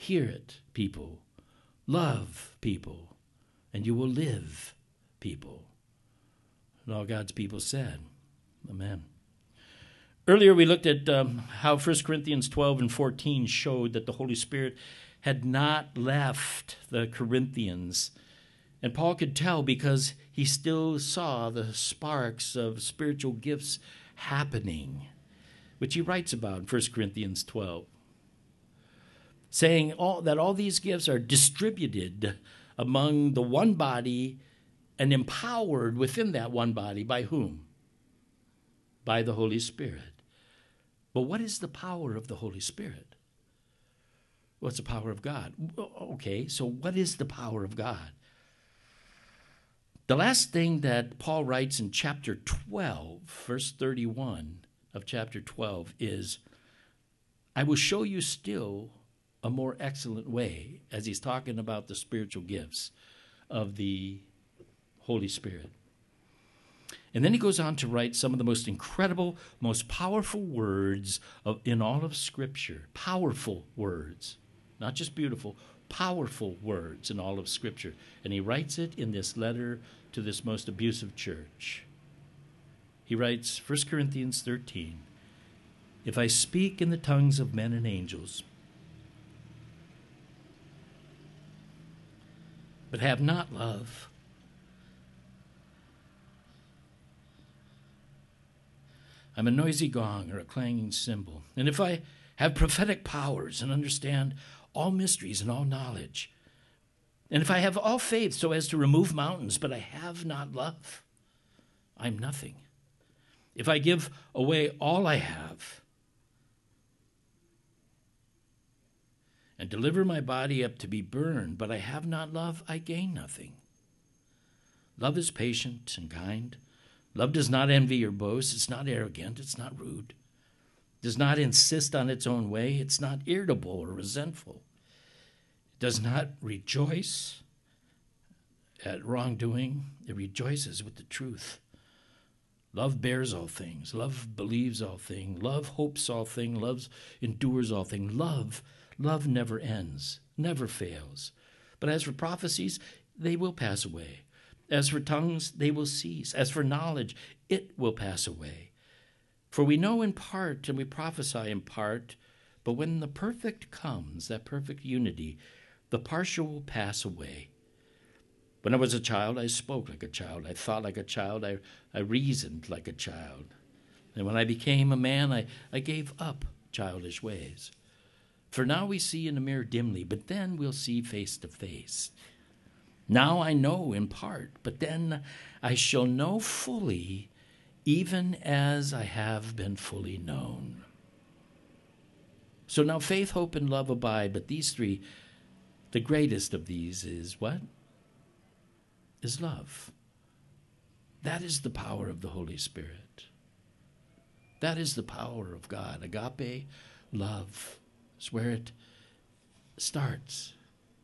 Hear it, people. Love, people. And you will live, people. And all God's people said, amen. Earlier we looked at um, how First Corinthians twelve and fourteen showed that the Holy Spirit had not left the Corinthians. And Paul could tell because he still saw the sparks of spiritual gifts happening, which he writes about in First Corinthians twelve, saying all, that all these gifts are distributed among the one body and empowered within that one body by whom? By the Holy Spirit. But what is the power of the Holy Spirit? Well, it's the power of God. Okay, so what is the power of God? The last thing that Paul writes in chapter twelve, verse thirty-one of chapter twelve is, I will show you still a more excellent way, as he's talking about the spiritual gifts of the Holy Spirit. And then he goes on to write some of the most incredible, most powerful words of, in all of Scripture. Powerful words, not just beautiful, powerful words in all of Scripture. And he writes it in this letter to this most abusive church. He writes, First Corinthians thirteen, if I speak in the tongues of men and angels, but have not love, I'm a noisy gong or a clanging cymbal. And if I have prophetic powers and understand all mysteries and all knowledge, and if I have all faith so as to remove mountains, but I have not love, I'm nothing. If I give away all I have and deliver my body up to be burned, but I have not love, I gain nothing. Love is patient and kind. Love does not envy or boast. It's not arrogant. It's not rude. It does not insist on its own way. It's not irritable or resentful. It does not rejoice at wrongdoing. It rejoices with the truth. Love bears all things. Love believes all things. Love hopes all things. Love endures all things. Love, love never ends, never fails. But as for prophecies, they will pass away. As for tongues, they will cease. As for knowledge, it will pass away. For we know in part and we prophesy in part, but when the perfect comes, that perfect unity, the partial will pass away. When I was a child, I spoke like a child. I thought like a child. I, I reasoned like a child. And when I became a man, I, I gave up childish ways. For now we see in a mirror dimly, but then we'll see face to face. Now I know in part, but then I shall know fully, even as I have been fully known. So now faith, hope, and love abide, but these three, the greatest of these is what? Is love. That is the power of the Holy Spirit. That is the power of God. Agape, love, is where it starts.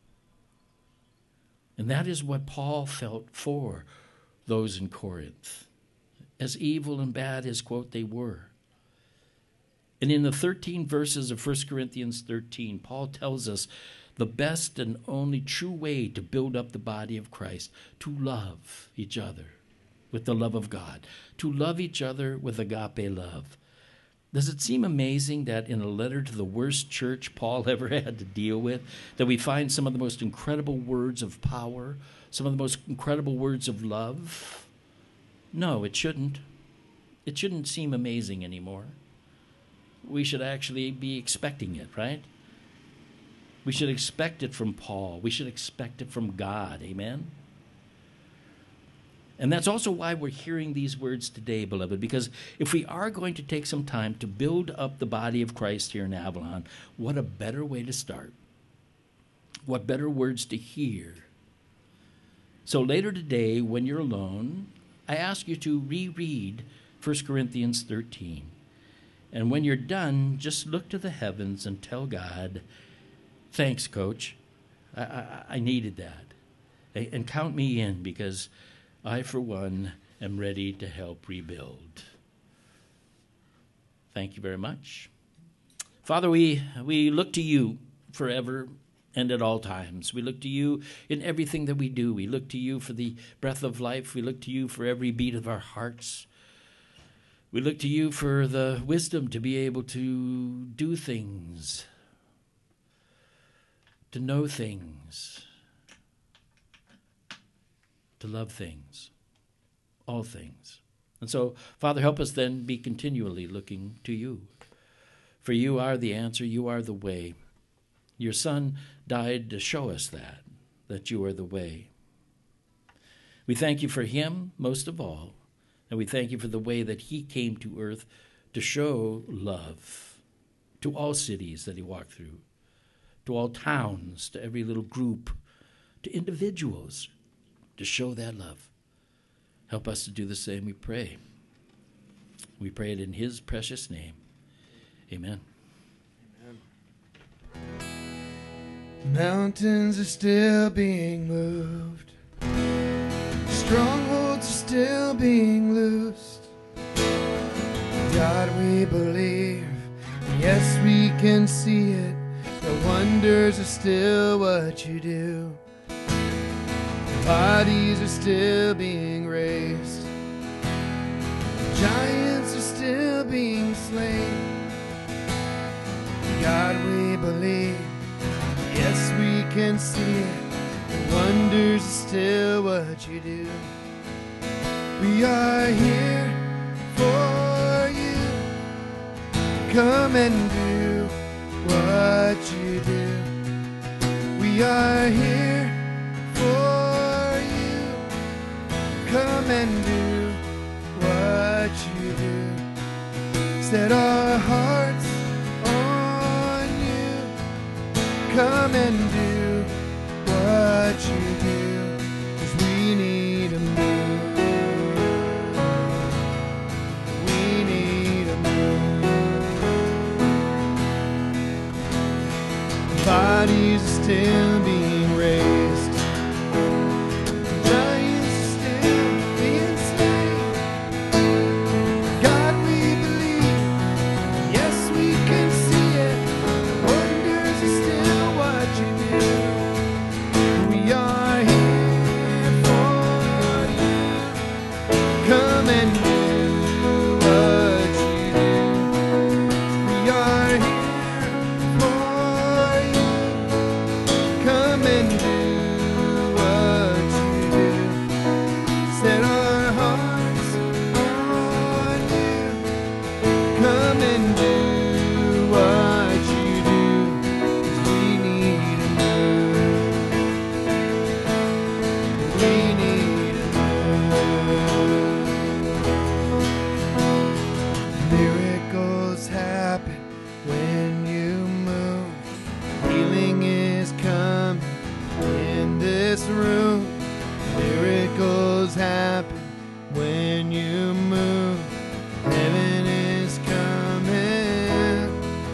And that is what Paul felt for those in Corinth, as evil and bad as, quote, they were. And in the thirteen verses of First Corinthians thirteen, Paul tells us the best and only true way to build up the body of Christ, to love each other with the love of God, to love each other with agape love. Does it seem amazing that in a letter to the worst church Paul ever had to deal with, that we find some of the most incredible words of power, some of the most incredible words of love? No, it shouldn't. It shouldn't seem amazing anymore. We should actually be expecting it, right? We should expect it from Paul. We should expect it from God. Amen? And that's also why we're hearing these words today, beloved, because if we are going to take some time to build up the body of Christ here in Avalon, what a better way to start. What better words to hear. So later today, when you're alone, I ask you to reread First Corinthians thirteen. And when you're done, just look to the heavens and tell God, thanks, Coach. I, I, I needed that. And count me in, because I, for one, am ready to help rebuild. Thank you very much. Father, we, we look to you forever and at all times. We look to you in everything that we do. We look to you for the breath of life. We look to you for every beat of our hearts. We look to you for the wisdom to be able to do things, to know things, to love things, all things. And so, Father, help us then be continually looking to you. For you are the answer, you are the way. Your Son died to show us that, that you are the way. We thank you for him most of all, and we thank you for the way that he came to earth to show love to all cities that he walked through, to all towns, to every little group, to individuals, to show that love. Help us to do the same, we pray. We pray it in his precious name. Amen. Mountains are still being moved. Strongholds are still being loosed. God, we believe. Yes, we can see it. The wonders are still what you do. Bodies are still being raised. Giants are still being slain. God, we believe. Yes, we can see it. The wonders are still what you do. We are here for you. Come and do what you do. We are here for you. Come and do what you do. Set our hearts on you. Come and do what you do, 'cause we need a move. We need a move. Bodies are still being raised. Giants are still being slain. God, we believe. Yes, we can see it. Wonders are still what you do. We are here for you. Come and do what you do. We are here for you. Come and do what you do. Set our hearts on you. Come and do what you do. 'Cause we need a move. We need a move. Miracles happen when you move. Healing is coming in this room. Miracles happen when you move. Heaven is coming.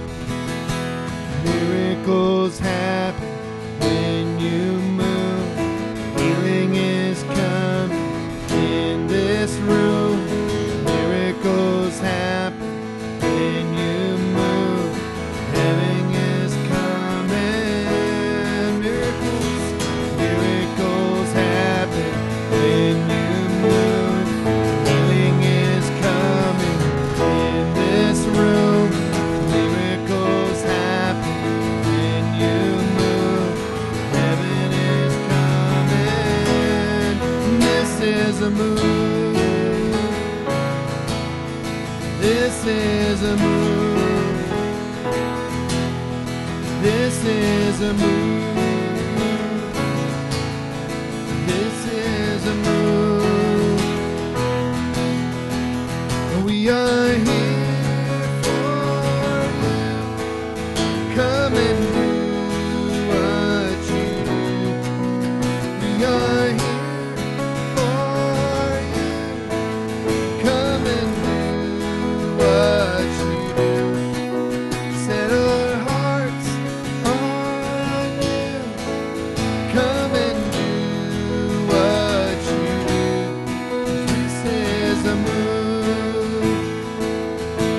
Miracles happen when you move. Healing is coming in this room. Miracles happen when you move. Heaven is coming. Miracles, miracles happen when you move. Healing is coming in this room. Miracles happen when you move. Heaven is coming. This is a move. This is a move. This is a move. This is a move. We are here for you. Come and do what you do. We are here for you. Come and do what you do. Set our hearts on you. Come and do what you do. This is a move.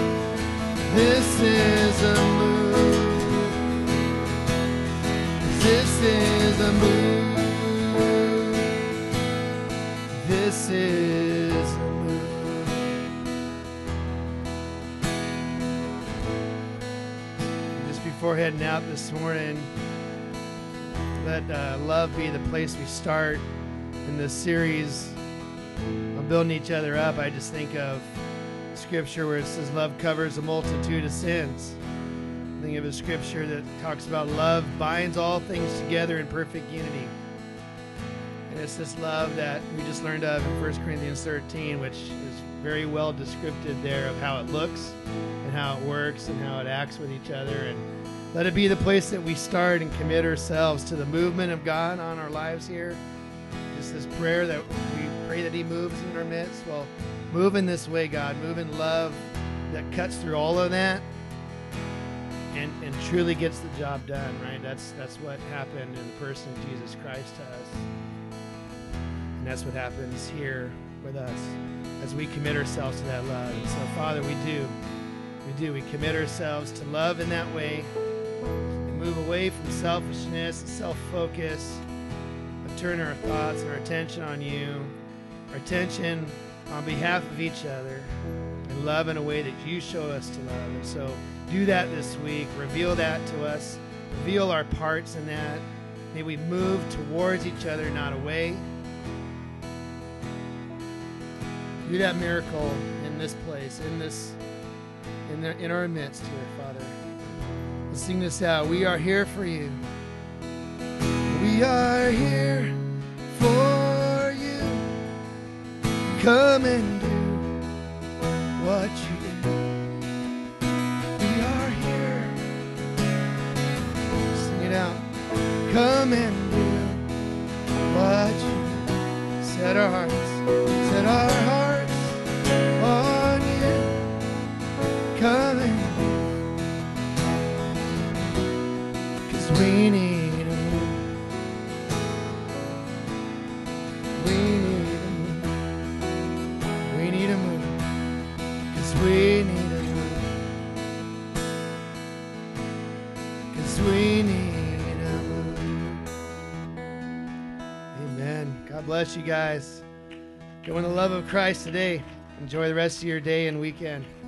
This is a move. a move. This is a move. Just before heading out this morning, let uh, love be the place we start in this series on building each other up. I just think of scripture where it says love covers a multitude of sins. Think of a scripture that talks about love binds all things together in perfect unity. And it's this love that we just learned of in First Corinthians thirteen, which is very well descriptive there of how it looks and how it works and how it acts with each other. And let it be the place that we start and commit ourselves to the movement of God on our lives here. Just this prayer that we pray that He moves in our midst. Well, move in this way, God. Move in love that cuts through all of that and, and truly gets the job done, right? That's, that's what happened in the person of Jesus Christ to us. And that's what happens here with us as we commit ourselves to that love. And so, Father, we do. We do. We commit ourselves to love in that way. Move away from selfishness and self-focus, and turn our thoughts and our attention on you, our attention on behalf of each other, and love in a way that you show us to love. And so do that this week. Reveal that to us. Reveal our parts in that. May we move towards each other, not away. Do that miracle in this place, in this, in, the, in our midst here, Father. Let's sing this out. We are here for you. We are here for you. Come and do what you do. We are here. Sing it out. Come and do what you do. Set our hearts, set our hearts on you. Come and we need a move. We need a move. We need a move. Cause we need a move. Cause we need a move. Amen. God bless you guys. Go in the love of Christ today. Enjoy the rest of your day and weekend.